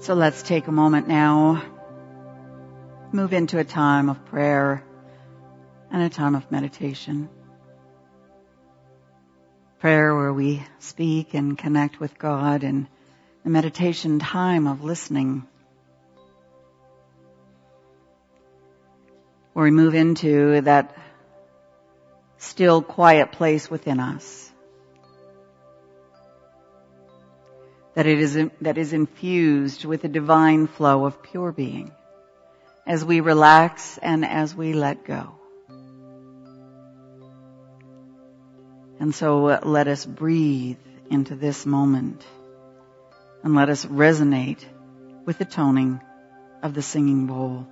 So let's take a moment now, move into a time of prayer and a time of meditation. Prayer where we speak and connect with God, and the meditation time of listening, where we move into that still, quiet place within us that is infused with a divine flow of pure being as we relax and as we let go. And so let us breathe into this moment and let us resonate with the toning of the singing bowl.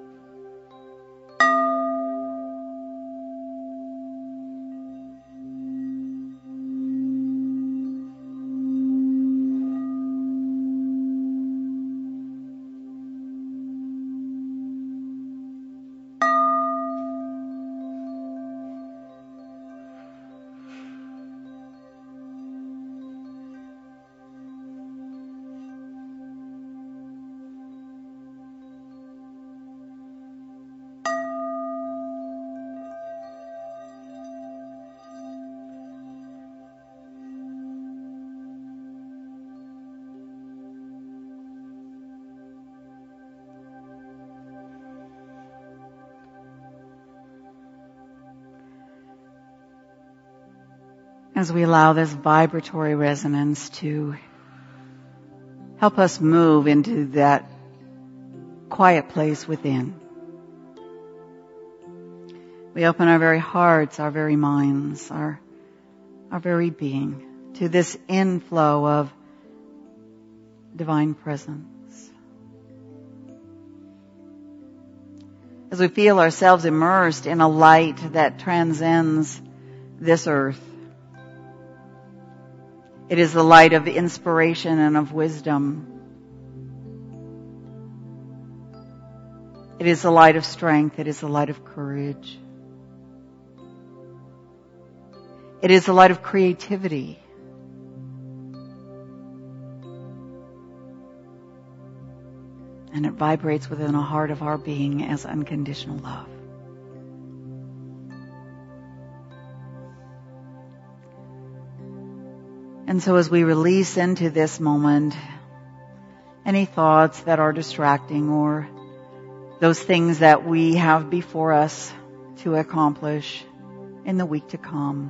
As we allow this vibratory resonance to help us move into that quiet place within, we open our very hearts, our very minds, our very being to this inflow of divine presence. As we feel ourselves immersed in a light that transcends this earth, it is the light of inspiration and of wisdom. It is the light of strength. It is the light of courage. It is the light of creativity. And it vibrates within the heart of our being as unconditional love. And so as we release into this moment any thoughts that are distracting or those things that we have before us to accomplish in the week to come,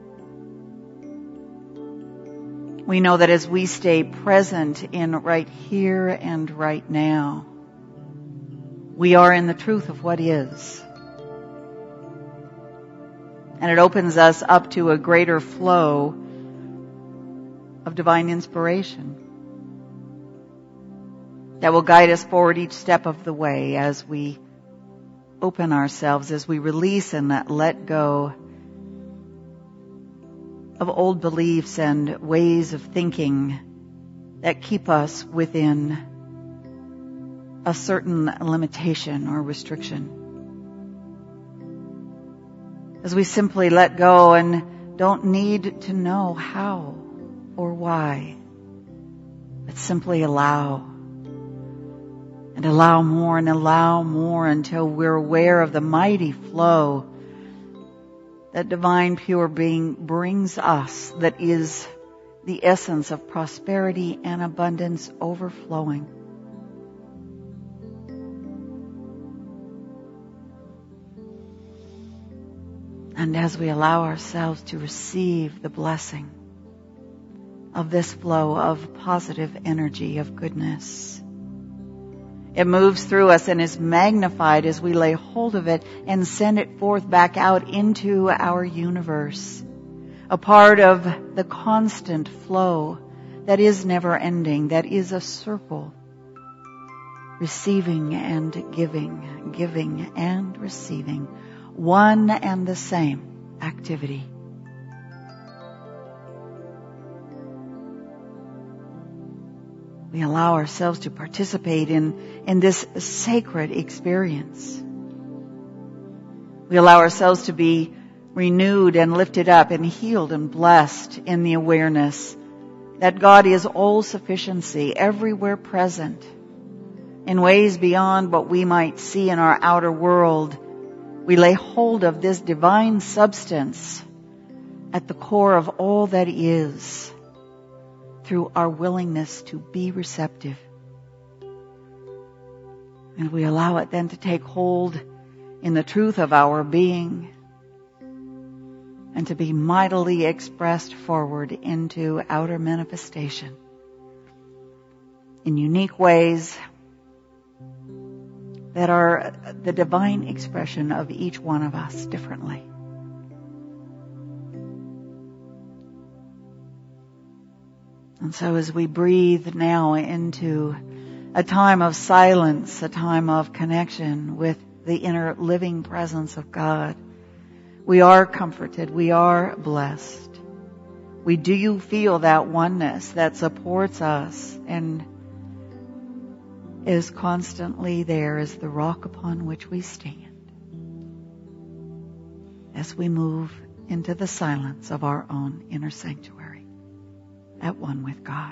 we know that as we stay present in right here and right now, we are in the truth of what is. And it opens us up to a greater flow of divine inspiration that will guide us forward each step of the way as we open ourselves, as we release and let go of old beliefs and ways of thinking that keep us within a certain limitation or restriction. As we simply let go and don't need to know how or why, but simply allow and allow more until we're aware of the mighty flow that divine pure being brings us, that is the essence of prosperity and abundance overflowing. And as we allow ourselves to receive the blessing of this flow of positive energy of goodness, it moves through us and is magnified as we lay hold of it and send it forth back out into our universe, a part of the constant flow that is never ending, that is a circle, receiving and giving, giving and receiving, one and the same activity. We allow ourselves to participate in this sacred experience. We allow ourselves to be renewed and lifted up and healed and blessed in the awareness that God is all sufficiency, everywhere present, in ways beyond what we might see in our outer world. We lay hold of this divine substance at the core of all that is through our willingness to be receptive. And we allow it then to take hold in the truth of our being and to be mightily expressed forward into outer manifestation in unique ways that are the divine expression of each one of us differently. And so as we breathe now into a time of silence, a time of connection with the inner living presence of God, we are comforted, we are blessed. We do feel that oneness that supports us and is constantly there as the rock upon which we stand as we move into the silence of our own inner sanctuary at one with God.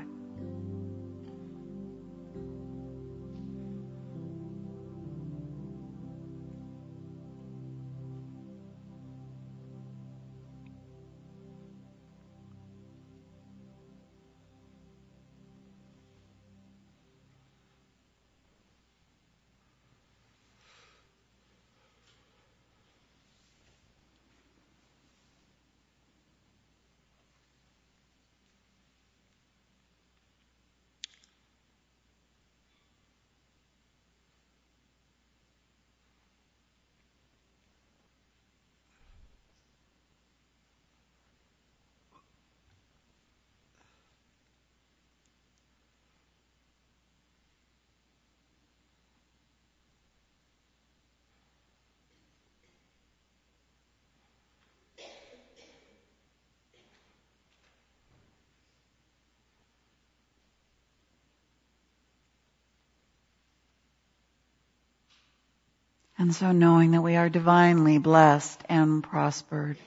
And so knowing that we are divinely blessed and prospered,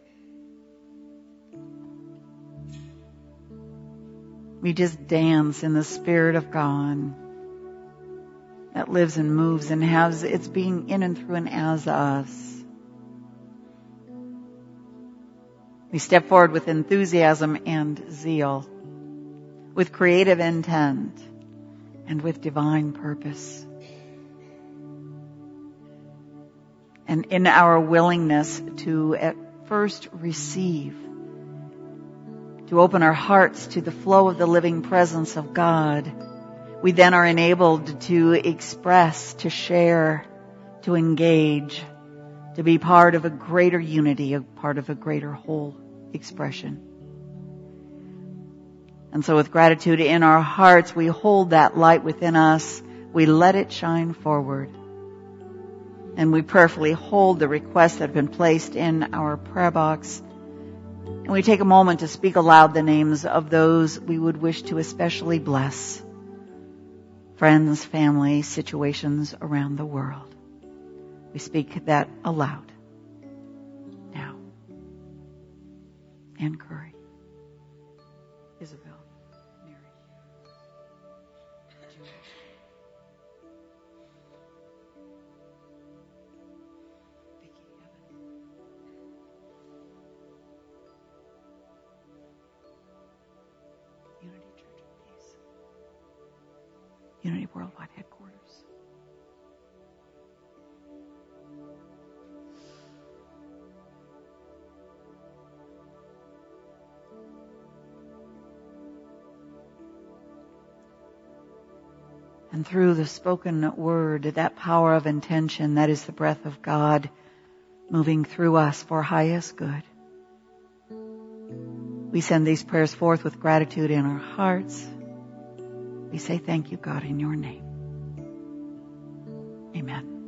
we just dance in the Spirit of God that lives and moves and has its being in and through and as us. We step forward with enthusiasm and zeal, with creative intent, and with divine purpose. And in our willingness to at first receive, to open our hearts to the flow of the living presence of God, we then are enabled to express, to share, to engage, to be part of a greater unity, a part of a greater whole expression. And so with gratitude in our hearts, we hold that light within us. We let it shine forward. And we prayerfully hold the requests that have been placed in our prayer box. And we take a moment to speak aloud the names of those we would wish to especially bless. Friends, family, situations around the world. We speak that aloud. Now. Ann Curry. Isabel. Mary. Julie. Vicky. Evan. Unity Church of Peace. Unity Worldwide Headquarters. And through the spoken word, that power of intention, that is the breath of God moving through us for highest good. We send these prayers forth with gratitude in our hearts. We say thank you, God, in your name. Amen.